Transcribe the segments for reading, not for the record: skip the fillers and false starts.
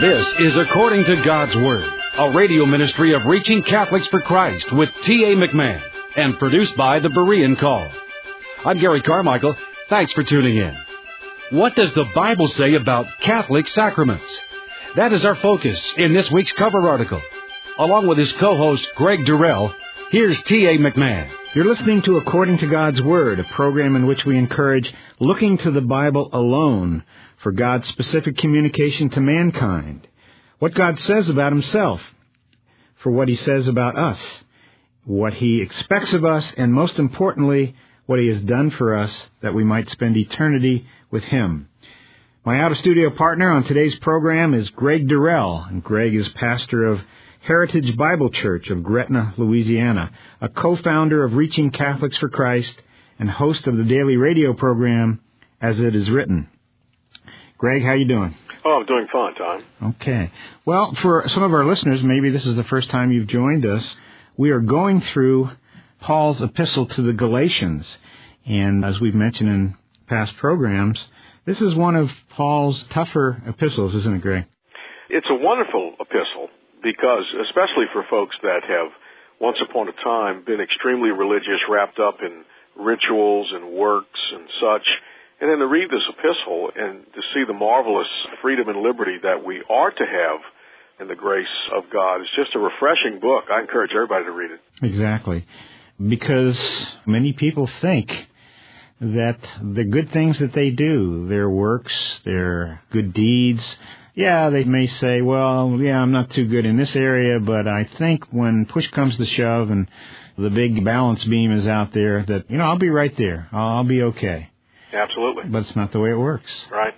This is According to God's Word, a radio ministry of Reaching Catholics for Christ with T.A. McMahon and produced by the Berean Call. I'm Gary Carmichael. Thanks for tuning in. What does the Bible say about Catholic sacraments? That is our focus in this week's cover article. Along with his co-host, Greg Durrell, here's T.A. McMahon. You're listening to According to God's Word, a program in which we encourage looking to the Bible alone for God's specific communication to mankind, what God says about Himself, for what He says about us, what He expects of us, and most importantly, what He has done for us that we might spend eternity with Him. My out-of-studio partner on today's program is Greg Durrell, and Greg is pastor of Heritage Bible Church of Gretna, Louisiana, a co-founder of Reaching Catholics for Christ, and host of the daily radio program, As It Is Written. Greg, how you doing? Oh, I'm doing fine, Tom. Okay. Well, for some of our listeners, maybe this is the first time you've joined us, we are going through Paul's epistle to the Galatians. And as we've mentioned in past programs, this is one of Paul's tougher epistles, isn't it, Greg? It's a wonderful epistle because, especially for folks that have once upon a time been extremely religious, wrapped up in rituals and works and such, and then to read this epistle and to see the marvelous freedom and liberty that we are to have in the grace of God. It's just a refreshing book. I encourage everybody to read it. Exactly. Because many people think that the good things that they do, their works, their good deeds, they may say, I'm not too good in this area, but I think when push comes to shove and the big balance beam is out there that, I'll be right there. I'll be okay. Absolutely. But it's not the way it works. Right.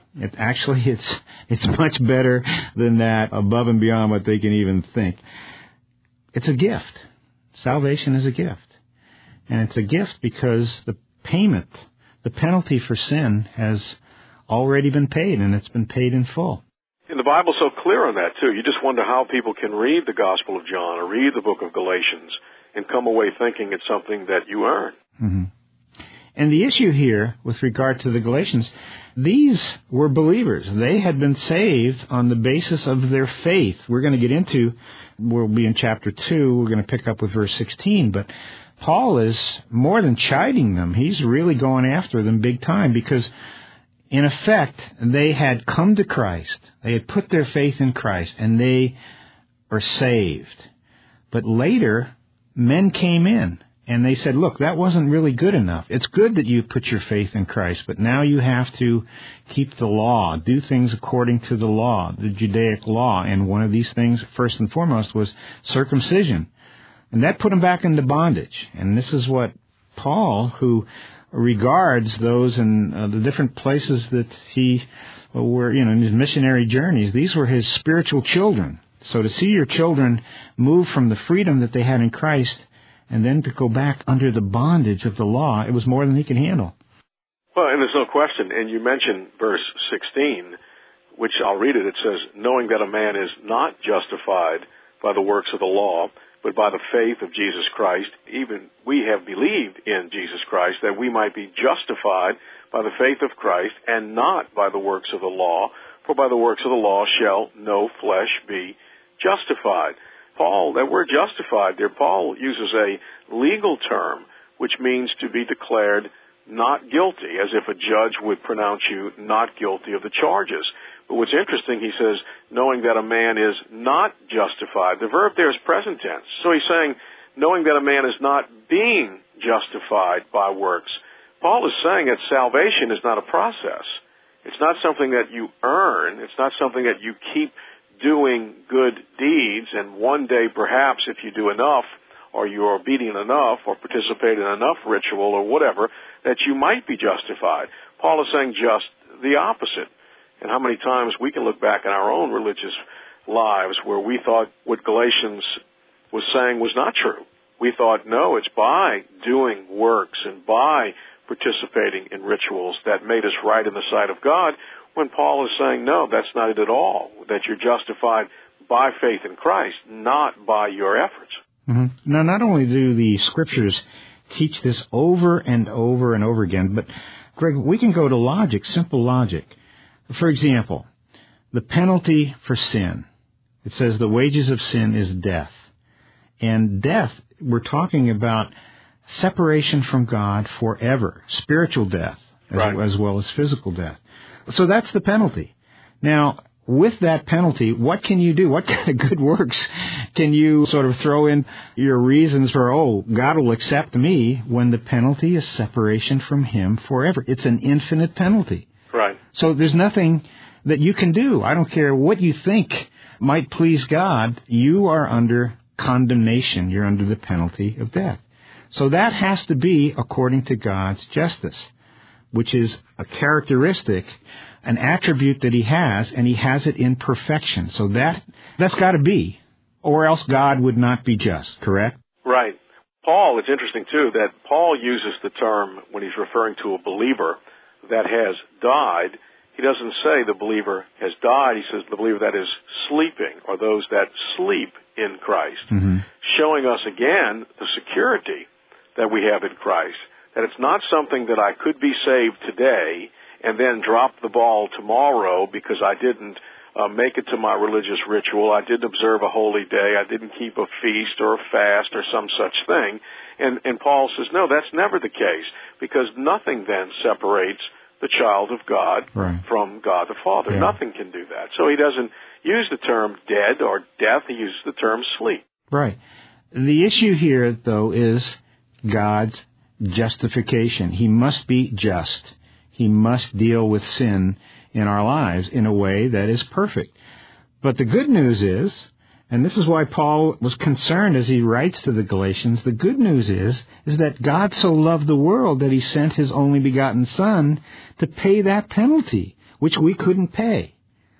It's much better than that, above and beyond what they can even think. It's a gift. Salvation is a gift. And it's a gift because the payment, the penalty for sin has already been paid, and it's been paid in full. And the Bible's so clear on that, too. You just wonder how people can read the Gospel of John or read the book of Galatians and come away thinking it's something that you earn. Mm-hmm. And the issue here, with regard to the Galatians, these were believers. They had been saved on the basis of their faith. We're going to get into, we'll be in chapter 2, we're going to pick up with verse 16, but Paul is more than chiding them. He's really going after them big time because, in effect, they had come to Christ. They had put their faith in Christ, and they are saved. But later, men came in, and they said, look, that wasn't really good enough. It's good that you put your faith in Christ, but now you have to keep the law, do things according to the law, the Judaic law. And one of these things, first and foremost, was circumcision. And that put them back into bondage. And this is what Paul, who regards those in the different places that he were, in his missionary journeys, these were his spiritual children. So to see your children move from the freedom that they had in Christ and then to go back under the bondage of the law, it was more than he could handle. Well, and there's no question. And you mentioned verse 16, which I'll read it. It says, knowing that a man is not justified by the works of the law, but by the faith of Jesus Christ, even we have believed in Jesus Christ, that we might be justified by the faith of Christ and not by the works of the law, for by the works of the law shall no flesh be justified. Paul, that word justified there, Paul uses a legal term, which means to be declared not guilty, as if a judge would pronounce you not guilty of the charges. But what's interesting, he says, knowing that a man is not justified. The verb there is present tense. So he's saying, knowing that a man is not being justified by works. Paul is saying that salvation is not a process. It's not something that you earn. It's not something that you keep doing good deeds, and one day perhaps if you do enough, or you're obedient enough, or participate in enough ritual or whatever, that you might be justified. Paul is saying just the opposite. And how many times we can look back in our own religious lives where we thought what Galatians was saying was not true. We thought, no, it's by doing works and by participating in rituals that made us right in the sight of God, when Paul is saying, no, that's not it at all, that you're justified by faith in Christ, not by your efforts. Mm-hmm. Now, not only do the Scriptures teach this over and over and over again, but, Greg, we can go to logic, simple logic. For example, the penalty for sin. It says the wages of sin is death. And death, we're talking about separation from God forever, spiritual death, as well as physical death. So that's the penalty. Now, with that penalty, what can you do? What kind of good works can you sort of throw in your reasons for, God will accept me, when the penalty is separation from Him forever? It's an infinite penalty. Right. So there's nothing that you can do. I don't care what you think might please God. You are under condemnation. You're under the penalty of death. So that has to be according to God's justice, which is a characteristic, an attribute that He has, and He has it in perfection. So that's got to be, or else God would not be just, correct? Right. Paul, it's interesting, too, that Paul uses the term when he's referring to a believer that has died. He doesn't say the believer has died. He says the believer that is sleeping, or those that sleep in Christ, showing us again the security that we have in Christ, that it's not something that I could be saved today and then drop the ball tomorrow because I didn't make it to my religious ritual, I didn't observe a holy day, I didn't keep a feast or a fast or some such thing. And Paul says, no, that's never the case, because nothing then separates the child of God from God the Father. Yeah. Nothing can do that. So he doesn't use the term dead or death, he uses the term sleep. Right. The issue here, though, is God's justification. He must be just. He must deal with sin in our lives in a way that is perfect. But the good news is, and this is why Paul was concerned as he writes to the Galatians, the good news is that God so loved the world that He sent His only begotten Son to pay that penalty, which we couldn't pay.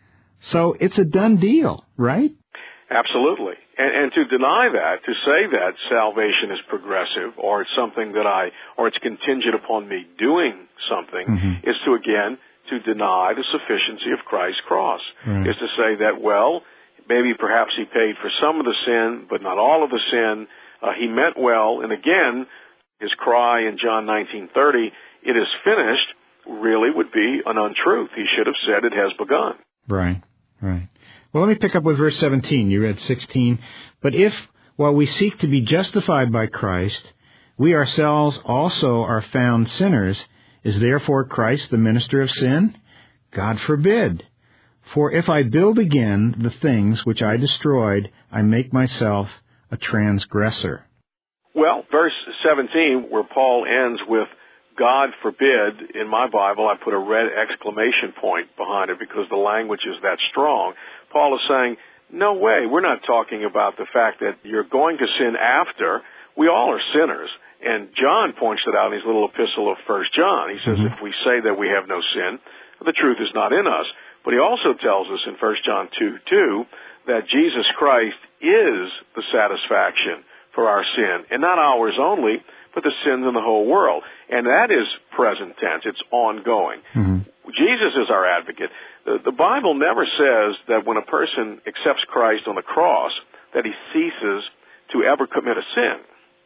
So it's a done deal, right? Absolutely. And to deny that, to say that salvation is progressive, or it's something that or it's contingent upon me doing something, is to, again, to deny the sufficiency of Christ's cross. Is to say that, well, maybe perhaps He paid for some of the sin, but not all of the sin. He meant well. And again, His cry in John 19:30, "It is finished," really would be an untruth. He should have said, "It has begun." Right. Well, let me pick up with verse 17. You read 16. But if, while we seek to be justified by Christ, we ourselves also are found sinners, is therefore Christ the minister of sin? God forbid. For if I build again the things which I destroyed, I make myself a transgressor. Well, verse 17, where Paul ends with, God forbid, in my Bible I put a red exclamation point behind it because the language is that strong. Paul is saying, no way, we're not talking about the fact that you're going to sin after. We all are sinners. And John points it out in his little epistle of 1 John. He says, if we say that we have no sin, the truth is not in us. But he also tells us in 1 John 2:2 that Jesus Christ is the satisfaction for our sin, and not ours only, but the sins in the whole world. And that is present tense. It's ongoing. Jesus is our advocate. The Bible never says that when a person accepts Christ on the cross that he ceases to ever commit a sin.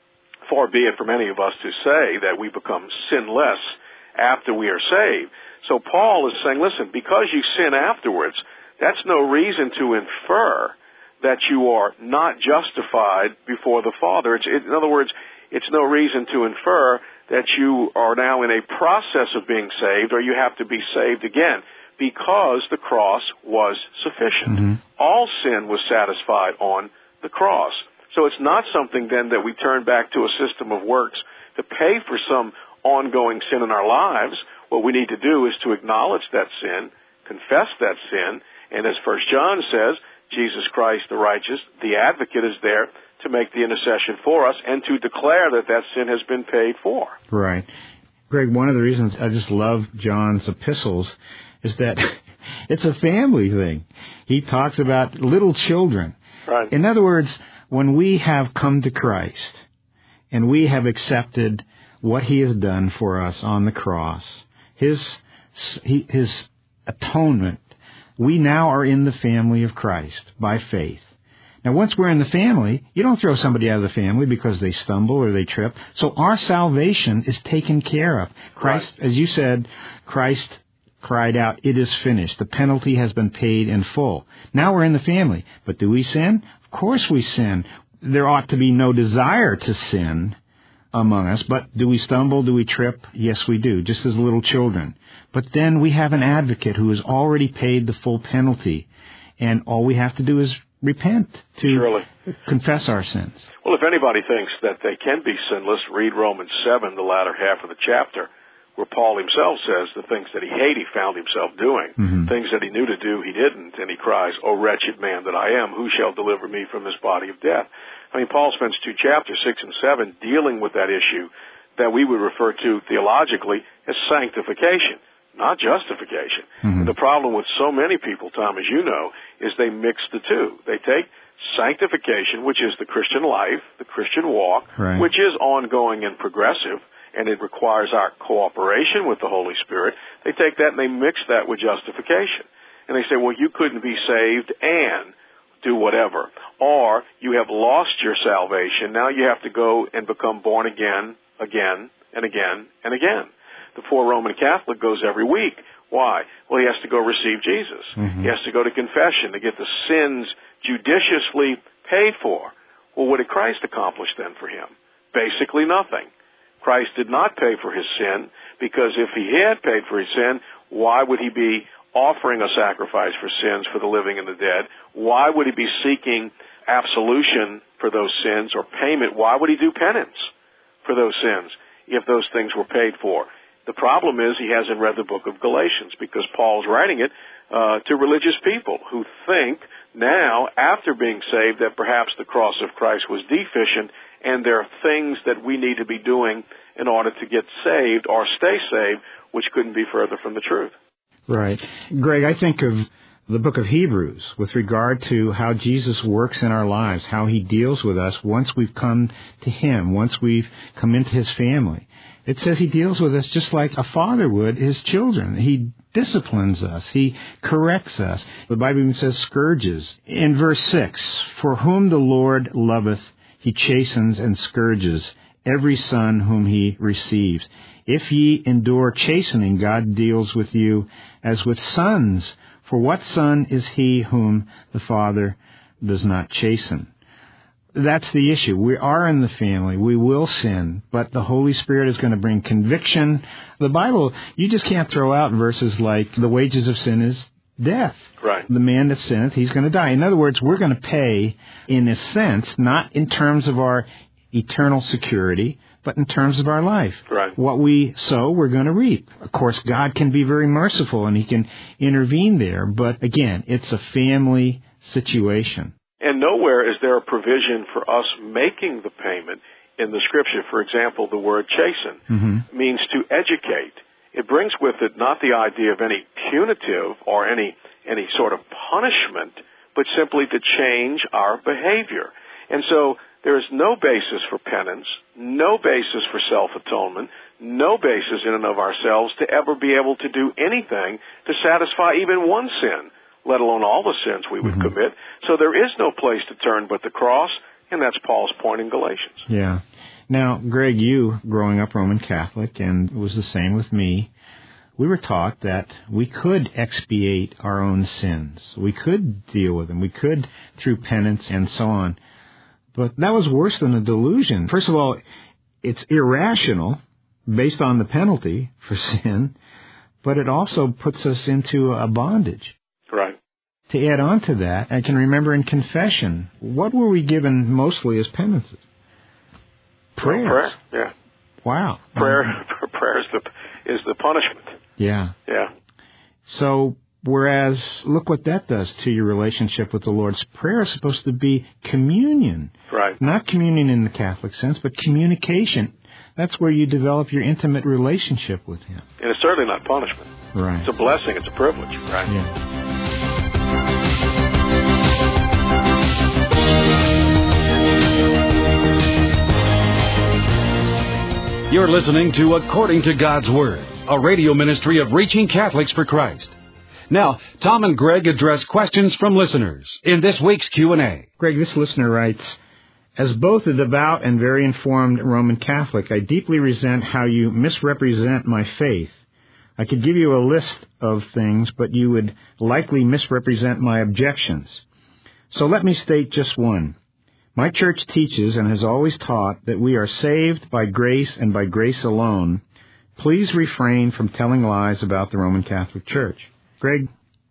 Far be it from any of us to say that we become sinless after we are saved. So Paul is saying, listen, because you sin afterwards, that's no reason to infer that you are not justified before the Father. In other words, it's no reason to infer that you are now in a process of being saved or you have to be saved again, because the cross was sufficient. All sin was satisfied on the cross. So it's not something then that we turn back to a system of works to pay for some ongoing sin in our lives. What we need to do is to acknowledge that sin, confess that sin, and as 1 John says, Jesus Christ the righteous, the advocate, is there to make the intercession for us and to declare that that sin has been paid for. Right. Greg, one of the reasons I just love John's epistles is that it's a family thing. He talks about little children. Right. In other words, when we have come to Christ and we have accepted what He has done for us on the cross, His atonement, we now are in the family of Christ by faith. Now, once we're in the family, you don't throw somebody out of the family because they stumble or they trip. So our salvation is taken care of. Christ, as you said, Christ cried out, "It is finished. The penalty has been paid in full." Now we're in the family. But do we sin? Of course we sin. There ought to be no desire to sin among us, but do we stumble? Do we trip? Yes, we do, just as little children. But then we have an advocate who has already paid the full penalty, and all we have to do is repent, to confess our sins. Well, if anybody thinks that they can be sinless, read Romans 7, the latter half of the chapter, where Paul himself says the things that he hated, he found himself doing. Things that he knew to do, he didn't. And he cries, "O wretched man that I am, who shall deliver me from this body of death?" I mean, Paul spends 2 chapters, 6 and 7, dealing with that issue that we would refer to theologically as sanctification, not justification. And the problem with so many people, Tom, as you know, is they mix the two. They take sanctification, which is the Christian life, the Christian walk, which is ongoing and progressive, and it requires our cooperation with the Holy Spirit. They take that and they mix that with justification. And they say, well, you couldn't be saved and do whatever. Or you have lost your salvation. Now you have to go and become born again, again, and again, and again. The poor Roman Catholic goes every week. Why? Well, he has to go receive Jesus. He has to go to confession to get the sins judiciously paid for. Well, what did Christ accomplish then for him? Basically nothing. Christ did not pay for his sin, because if he had paid for his sin, why would he be offering a sacrifice for sins for the living and the dead? Why would he be seeking absolution for those sins or payment? Why would he do penance for those sins if those things were paid for? The problem is he hasn't read the book of Galatians, because Paul's writing it to religious people who think now, after being saved, that perhaps the cross of Christ was deficient, and there are things that we need to be doing in order to get saved or stay saved, which couldn't be further from the truth. Right. Greg, I think of the book of Hebrews with regard to how Jesus works in our lives, how he deals with us once we've come to him, once we've come into his family. It says he deals with us just like a father would his children. He disciplines us. He corrects us. The Bible even says scourges. In verse 6, "For whom the Lord loveth, he chastens and scourges every son whom he receives. If ye endure chastening, God deals with you as with sons. For what son is he whom the Father does not chasten?" That's the issue. We are in the family. We will sin, but the Holy Spirit is going to bring conviction. The Bible, you just can't throw out verses like the wages of sin is death. Right. The man that sinneth, he's going to die. In other words, we're going to pay in a sense, not in terms of our eternal security, but in terms of our life. Right. What we sow, we're going to reap. Of course, God can be very merciful and he can intervene there, but again, it's a family situation. And nowhere is there a provision for us making the payment in the Scripture. For example, the word chasten means to educate. It brings with it not the idea of any punitive or any sort of punishment, but simply to change our behavior. And so there is no basis for penance, no basis for self-atonement, no basis in and of ourselves to ever be able to do anything to satisfy even one sin, let alone all the sins we would commit. So there is no place to turn but the cross, and that's Paul's point in Galatians. Yeah. Now, Greg, you, growing up Roman Catholic, and it was the same with me, we were taught that we could expiate our own sins. We could deal with them. We could through penance and so on. But that was worse than a delusion. First of all, it's irrational based on the penalty for sin, but it also puts us into a bondage. Right. To add on to that, I can remember in confession, what were we given mostly as penances? Prayers. Prayer, yeah. Wow. Prayer is the punishment. Yeah. Yeah. So, whereas, look what that does to your relationship with the Lord. Prayer is supposed to be communion. Right. Not communion in the Catholic sense, but communication. That's where you develop your intimate relationship with him. And it's certainly not punishment. Right. It's a blessing. It's a privilege. Right. Yeah. You're listening to According to God's Word, a radio ministry of Reaching Catholics for Christ. Now, Tom and Greg address questions from listeners in this week's Q&A. Greg, this listener writes, "As both a devout and very informed Roman Catholic, I deeply resent how you misrepresent my faith. I could give you a list of things, but you would likely misrepresent my objections. So let me state just one. My church teaches and has always taught that we are saved by grace and by grace alone. Please refrain from telling lies about the Roman Catholic Church. Greg,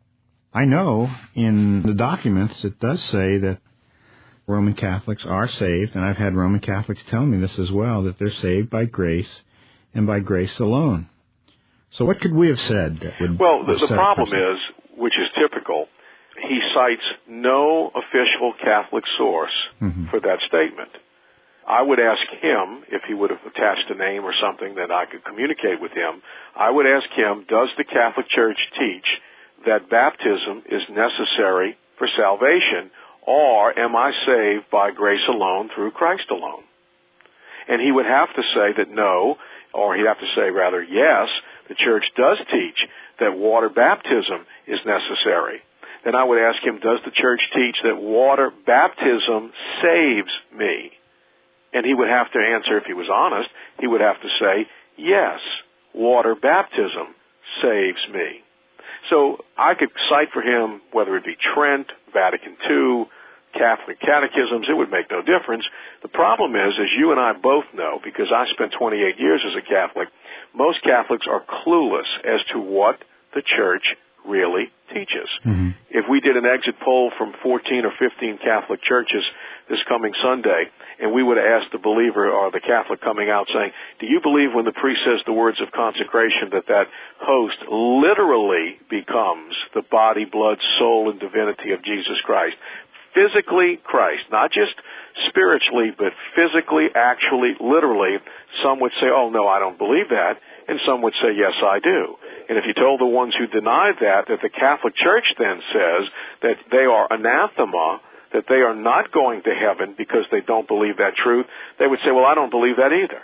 I know in the documents it does say that Roman Catholics are saved, and I've had Roman Catholics tell me this as well, that they're saved by grace and by grace alone. So what could we have said that would... Well, the problem is, which is typical, he cites no official Catholic source for that statement. I would ask him, if he would have attached a name or something that I could communicate with him, I would ask him, does the Catholic Church teach that baptism is necessary for salvation, or am I saved by grace alone through Christ alone? And he would have to say that no, or he'd have to say rather yes, the Church does teach that water baptism is necessary. Then I would ask him, does the Church teach that water baptism saves me? And he would have to answer, if he was honest, he would have to say, yes, water baptism saves me. So I could cite for him, whether it be Trent, Vatican II, Catholic catechisms, it would make no difference. The problem is, as you and I both know, because I spent 28 years as a Catholic, most Catholics are clueless as to what the Church really teaches. If we did an exit poll from 14 or 15 Catholic churches this coming Sunday, and we would have asked the believer or the Catholic coming out saying, do you believe when the priest says the words of consecration that that host literally becomes the body, blood, soul, and divinity of Jesus Christ? Physically Christ, not just spiritually, but physically, actually, literally. Some would say, oh, no, I don't believe that. And some would say, yes, I do. And if you told the ones who denied that the Catholic Church then says that they are anathema, that they are not going to heaven because they don't believe that truth, they would say, well, I don't believe that either.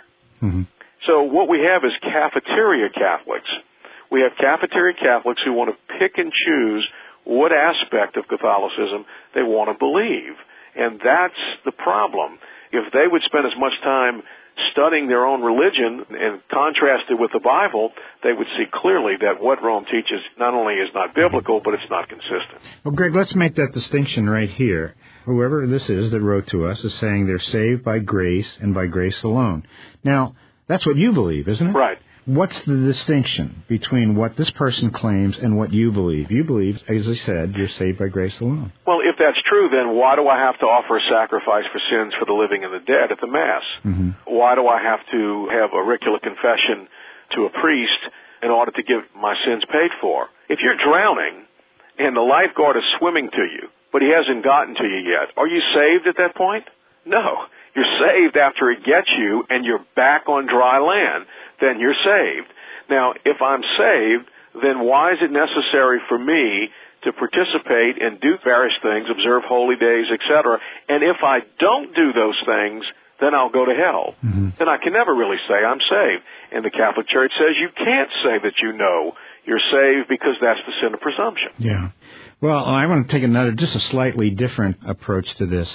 So what we have is cafeteria Catholics. We have cafeteria Catholics who want to pick and choose what aspect of Catholicism they want to believe. And that's the problem. If they would spend as much time studying their own religion and contrast it with the Bible, they would see clearly that what Rome teaches not only is not biblical, but it's not consistent. Well, Greg, let's make that distinction right here. Whoever this is that wrote to us is saying they're saved by grace and by grace alone. Now, that's what you believe, isn't it? Right. What's the distinction between what this person claims and what you believe? You believe, as I said, you're saved by grace alone. Well, if that's true, then why do I have to offer a sacrifice for sins for the living and the dead at the Mass? Why do I have to have auricular confession to a priest in order to get my sins paid for? If you're drowning and the lifeguard is swimming to you, but he hasn't gotten to you yet, are you saved at that point? No. You're saved after he gets you and you're back on dry land. Then you're saved. Now, if I'm saved, then why is it necessary for me to participate and do various things, observe holy days, etc.? And if I don't do those things, then I'll go to hell. Then I can never really say I'm saved. And the Catholic Church says you can't say that you know you're saved because that's the sin of presumption. Yeah. Well, I want to take just a slightly different approach to this.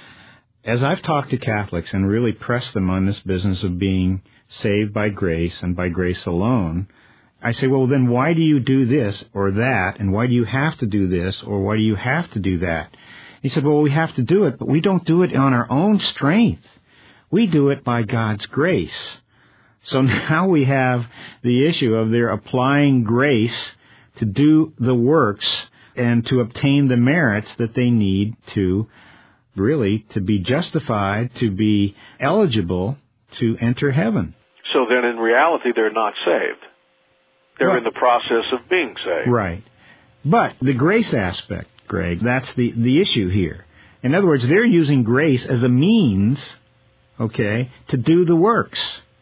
As I've talked to Catholics and really pressed them on this business of being saved by grace and by grace alone, I say, well, then why do you do this or that, and why do you have to do this, or why do you have to do that? He said, well, we have to do it, but we don't do it on our own strength. We do it by God's grace. So now we have the issue of their applying grace to do the works and to obtain the merits that they need to really to be justified, to be eligible to enter heaven. So then in reality, they're not saved. They're in the process of being saved. Right. But the grace aspect, Greg, that's the issue here. In other words, they're using grace as a means, okay, to do the works.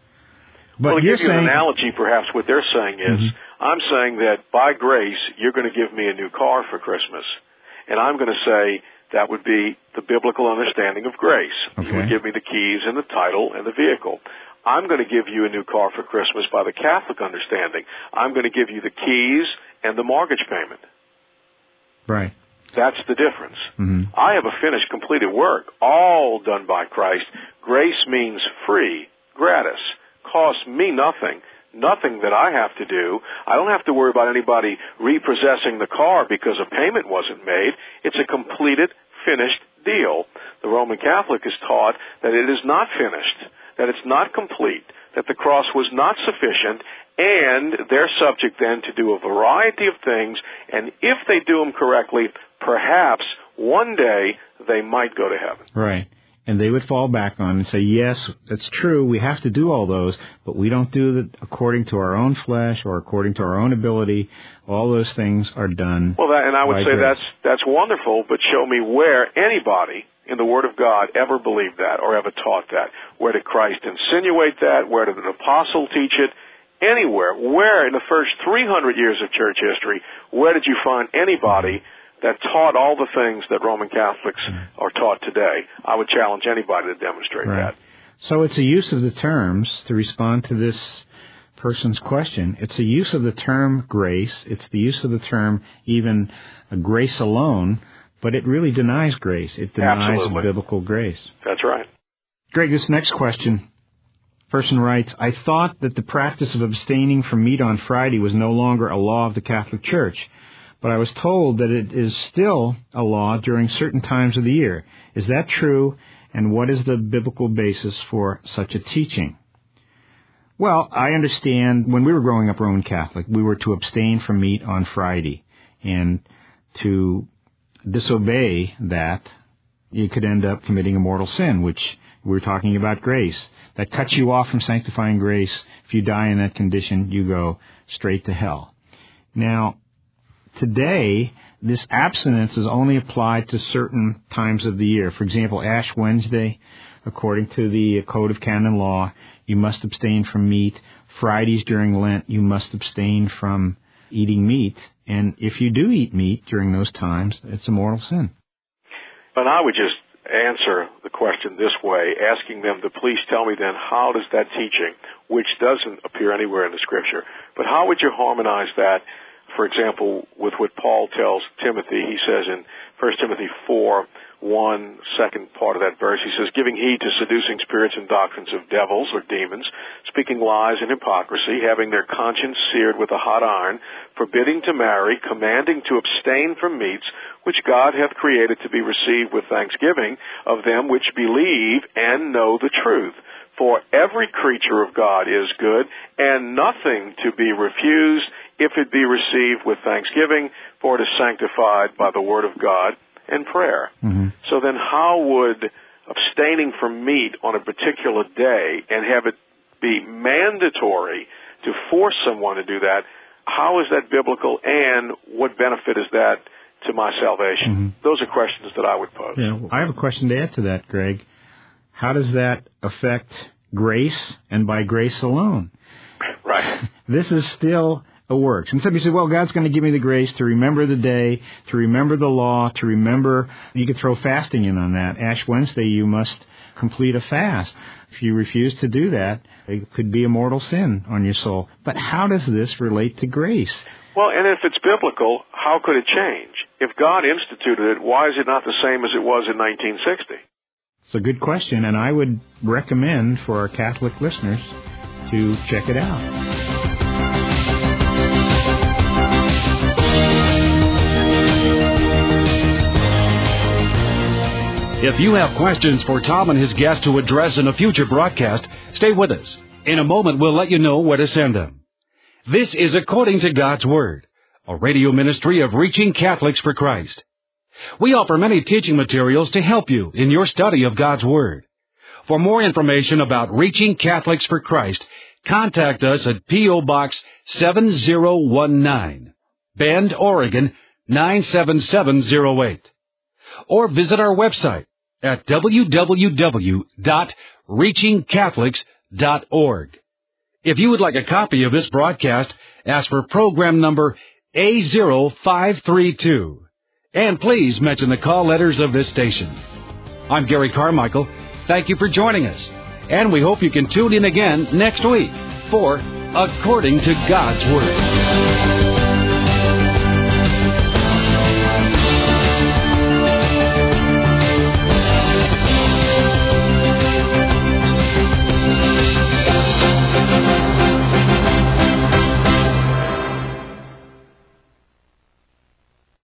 But well, to give you an analogy, perhaps what they're saying is, I'm saying that by grace, you're going to give me a new car for Christmas. And I'm going to say that would be the biblical understanding of grace. Okay. You would give me the keys and the title and the vehicle. I'm going to give you a new car for Christmas by the Catholic understanding. I'm going to give you the keys and the mortgage payment. Right. That's the difference. I have a finished, completed work, all done by Christ. Grace means free, gratis, costs me nothing, nothing that I have to do. I don't have to worry about anybody repossessing the car because a payment wasn't made. It's a completed, finished deal. The Roman Catholic is taught that it is not finished, that it's not complete, that the cross was not sufficient, and they're subject then to do a variety of things, and if they do them correctly, perhaps one day they might go to heaven. Right. And they would fall back on and say, yes, that's true, we have to do all those, but we don't do it according to our own flesh or according to our own ability. All those things are done. Well, and I would say grace. that's wonderful, but show me where anybody in the Word of God ever believed that or ever taught that. Where did Christ insinuate that? Where did an apostle teach it? Anywhere. Where in the first 300 years of church history, where did you find anybody that taught all the things that Roman Catholics are taught today? I would challenge anybody to demonstrate that. So it's a use of the terms, to respond to this person's question, it's a use of the term grace, it's the use of the term even grace alone, but it really denies grace. It denies biblical grace. That's right. Greg, this next question, person writes, I thought that the practice of abstaining from meat on Friday was no longer a law of the Catholic Church, but I was told that it is still a law during certain times of the year. Is that true, and what is the biblical basis for such a teaching? Well, I understand when we were growing up Roman Catholic, we were to abstain from meat on Friday, and to disobey that, you could end up committing a mortal sin, which we're talking about grace. That cuts you off from sanctifying grace. If you die in that condition, you go straight to hell. Now, today, this abstinence is only applied to certain times of the year. For example, Ash Wednesday, according to the Code of Canon Law, you must abstain from meat. Fridays during Lent, you must abstain from eating meat. And if you do eat meat during those times, it's a mortal sin. And I would just answer the question this way, asking them to please tell me then, how does that teaching, which doesn't appear anywhere in the Scripture, but how would you harmonize that, for example, with what Paul tells Timothy? He says in 1 Timothy 4:1, second part of that verse, he says, giving heed to seducing spirits and doctrines of devils or demons, speaking lies and hypocrisy, having their conscience seared with a hot iron, forbidding to marry, commanding to abstain from meats, which God hath created to be received with thanksgiving of them which believe and know the truth. For every creature of God is good, and nothing to be refused if it be received with thanksgiving, for it is sanctified by the word of God and prayer. Mm-hmm. So then how would abstaining from meat on a particular day and have it be mandatory to force someone to do that, how is that biblical, and what benefit is that to my salvation? Mm-hmm. Those are questions that I would pose. Yeah, well, I have a question to add to that, Greg. How does that affect grace and by grace alone? Right. This is still a works. And somebody said, well, God's going to give me the grace to remember the day, to remember the law, to remember. You could throw fasting in on that. Ash Wednesday, you must complete a fast. If you refuse to do that, it could be a mortal sin on your soul. But how does this relate to grace? Well, and if it's biblical, how could it change? If God instituted it, why is it not the same as it was in 1960? It's a good question, and I would recommend for our Catholic listeners to check it out. If you have questions for Tom and his guest to address in a future broadcast, stay with us. In a moment, we'll let you know where to send them. This is According to God's Word, a radio ministry of Reaching Catholics for Christ. We offer many teaching materials to help you in your study of God's Word. For more information about Reaching Catholics for Christ, contact us at P.O. Box 7019, Bend, Oregon 97708. Or visit our website at www.reachingcatholics.org. If you would like a copy of this broadcast, ask for program number A0532. And please mention the call letters of this station. I'm Gary Carmichael. Thank you for joining us. And we hope you can tune in again next week for According to God's Word.